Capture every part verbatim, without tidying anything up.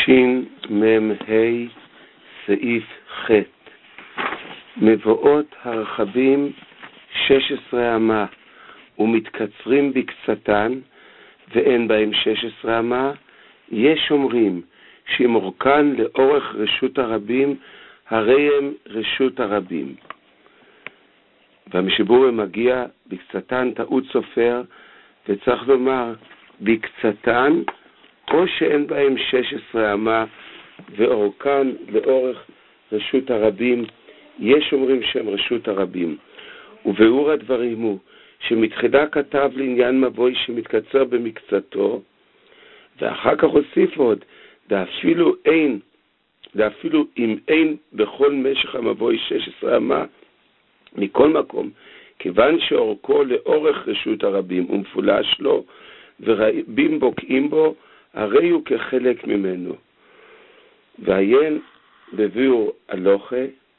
שין מם ה' סעיף ח' מבואות הרחבים שש עשרה אמה ומתקצרים בקצתן ואין בהם שש עשרה אמה, יש אומרים שאם אורכן לאורך רשות הרבים הרי הם רשות הרבים. והמשבור מגיע בקצתן טעות סופר, וצריך לומר בקצתן או שאין בהם שש עשרה אמה ואורכן לאורך רשות הרבים, יש אומרים שהם רשות הרבים. וביאור הדברים הוא שמתחילה כתב לעניין מבוי שמתקצר במקצתו, ואחר כך הוסיף עוד ואפילו אין ואפילו אם אין בכל משך המבוי שש עשרה אמה, מכל מקום כיוון שאורכו לאורך רשות הרבים ומפולש לו ורבים בוקעים בו, הרי הוא כחלק ממנו. ועיין בביאור הלוכה,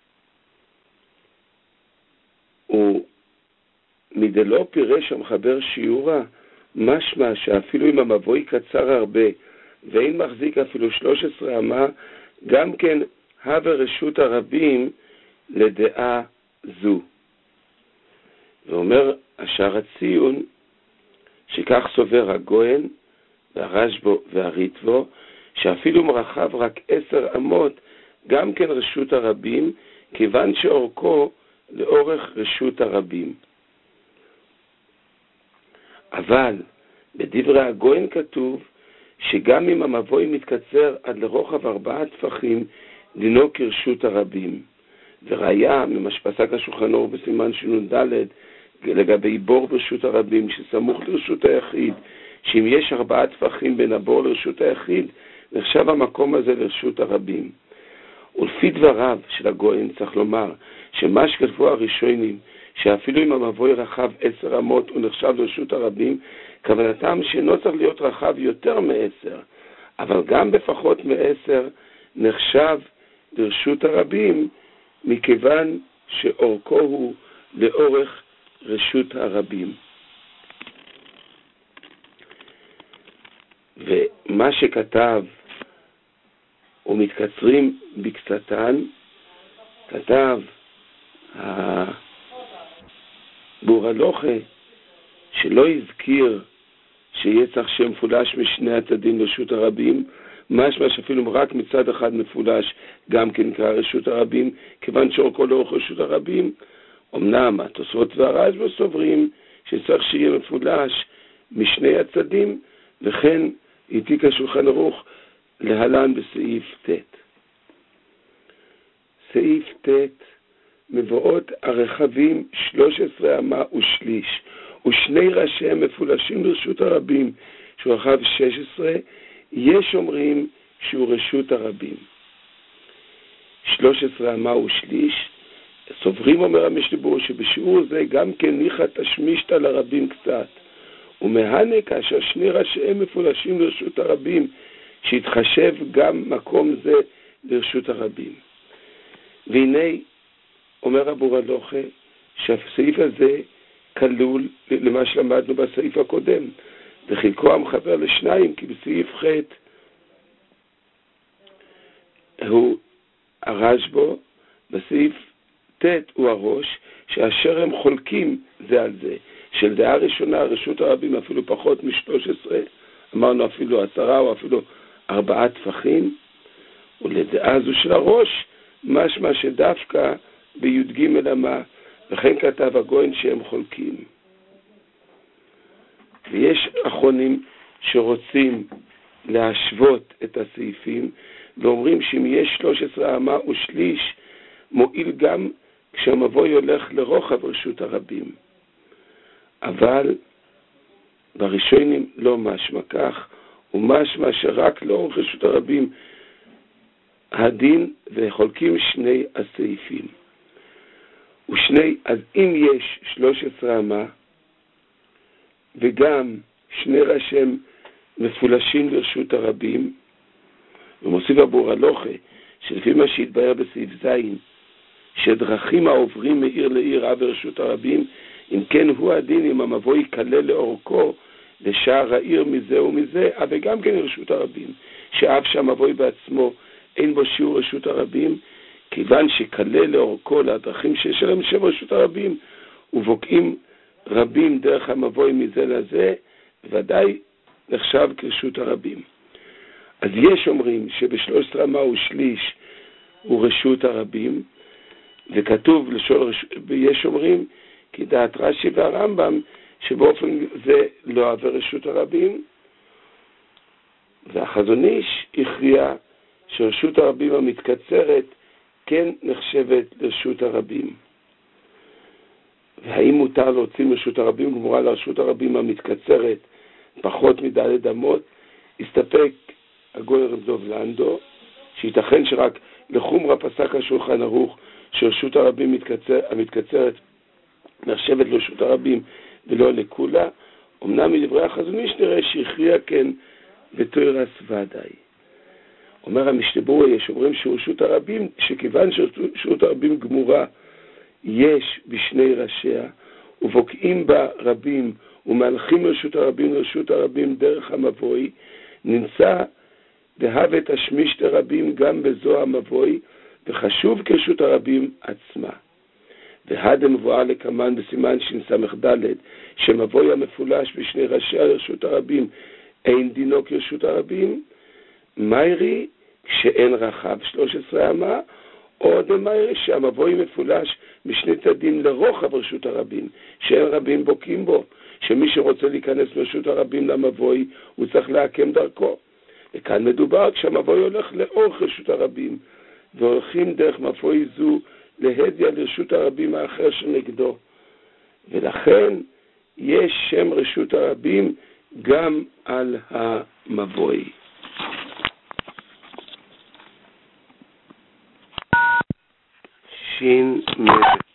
ומדלא פירש המחבר שיעורה, משמע שאפילו אם המבוי קצר הרבה ואין מחזיק אפילו שלוש עשרה אמה, גם כן הווה רשות הרבים לדעה זו. ואומר השער הציון שכך סובר הגויין והרשב"א והריטב"א, שאפילו אם רחב רק עשר אמות גם כן רשות הרבים, כיוון שאורכו לאורך רשות הרבים. אבל בדברי הגויין כתוב שגם אם המבוי מתקצר עד לרוחב ארבעה טפחים, דינו כרשות הרבים. וראיה ממה שפסק השולחן אור בסימן שנ"ד לגבי בור ברשות הרבים שסמוך לרשות היחיד, שאם יש ארבעה טפחים בין הבור לרשות היחיד, נחשב המקום הזה לרשות הרבים. ולפי דבריו של הגויין צריך לומר שמה שכתבו הראשונים, שאפילו אם המבוי רחב עשר אמות הוא נחשב לרשות הרבים, כוונתם שאינו צריך להיות רחב יותר מעשר, אבל גם בפחות מעשר נחשב לרשות הרבים, מכיוון שאורכו הוא לאורך רשות הרבים. ומה שכתב ומתקצרים בקצתן, כתב הבור הלוכה שלא הזכיר שיהיה צריך שם מפולש משני הצדדים לרשות הרבים, משמע שאפילו רק מצד אחד מפולש גם כן נקרא רשות הרבים, כיוון שאורכו לאורך רשות הרבים. אמנם התוספות והרשב"א סוברים שצריך שיהיה מפולש משני הצדים, וכן העתיק השולחן ערוך להלן בסעיף ט'. סעיף ט' מבואות הרחבים שלוש עשרה אמה ושליש ושני ראשיהם מפולשים לרשות הרבים שהוא רחב שש עשרה, יש אומרים שהוא רשות הרבים. שלוש עשרה אמה ושליש סוברים, אומר המשנה, שבשיעור זה גם כן ניחא תשמישתא לרבים קצת, ומהנה כאשר שני ראשיהם מפולשים לרשות הרבים, שיתחשב גם מקום זה לרשות הרבים. והנה אומר הבור הלוכה שהסעיף הזה כלול למה שלמדנו בסעיף הקודם, וחלקו המחבר לשניים, כי בסעיף ח' הוא הרשב"א, בסעיף ט' הוא הראש, שאשר הם חולקים זה על זה, של דעה ראשונה רשות הרבים אפילו פחות מ-שלוש עשרה, אמרנו אפילו עשרה או אפילו ארבעה טפחים, ולדעה זו של הראש משמע שדווקא בי"ג אמה, וכן כתב הגויין שהם חולקים. ויש אחרונים שרוצים להשוות את הסעיפים ואומרים שאם יש שלוש עשרה אמה ושליש מועיל גם כשהמבוי הולך לרוחב רשות הרבים, אבל בראשונים לא משמע כך, ומשמע שרק לאורך רשות הרבים הדין, וחולקים שני הסעיפים. ושני, אז אם יש שלוש עשרה אמה וגם שני ראשיהם מפולשים לרשות הרבים, ומוסיף הבור הלוכה שלפי מה שהתבהר בסעיף זין שדרכים העוברים מעיר לעיר עבר רשות הרבים, אם כן הוא הדין אם המבוי כלל לאורכו לשער העיר מזה ומזה, אבל גם כן רשות הרבים, שאף שהמבוי בעצמו אין בו שיעור רשות הרבים, כיוון שקלה לאורכו לדרכים שיש עליהם שם רשות הרבים, ובוקעים רבים דרך המבוי מזה לזה, ודאי נחשב כרשות הרבים. אז יש אומרים שבשלושת רמה הוא שליש הוא רשות הרבים, וכתוב לשאול, יש אומרים כי דעת רש"י והרמב"ם שבאופן זה לא עבר רשות הרבים, והחזון איש הכריע שרשות הרבים המתקצרת כן נחשבת לרשות הרבים. והאם מותר להוציא מרשות הרבים גמורה לרשות הרבים המתקצרת פחות מדלת אמות? הסתפק הגוי רב דב לנדו שייתכן שרק לחומרה פסק השולחן ערוך שרשות הרבים מתקצר, המתקצרת נחשבת לרשות הרבים ולא לכולה. אמנם מדברי החזון איש נראה שהכריע כן בתוירס ודאי. אומר המשנה ברורה, יש אומרים שרשות הרבים, שכיוון שרשות הרבים גמורה יש בשני ראשיה, ובוקעים בה רבים ומהלכים רשות הרבים לרשות הרבים דרך המבוי, נמצא דהבת השמיש לרבים גם בזו המבוי, וחשוב כרשות הרבים עצמה. והד המבואה לקמן בסימן שנסמך ד' שמבוי המפולש בשני ראשיה לרשות הרבים אין דינו כרשות הרבים, מיירי כשאין רחב שלוש עשרה אמה, או דמיירי שהמבוי מפולש משני צדים לרוחב רשות הרבים, שאין רבים בוקים בו, שמי שרוצה להיכנס לרשות הרבים למבוי, הוא צריך להקם דרכו. וכאן מדובר כשהמבוי הולך לאורך רשות הרבים, והולכים דרך מבוי זו להדיה לרשות הרבים האחר שנגדו. ולכן יש שם רשות הרבים גם על המבוי. שין מ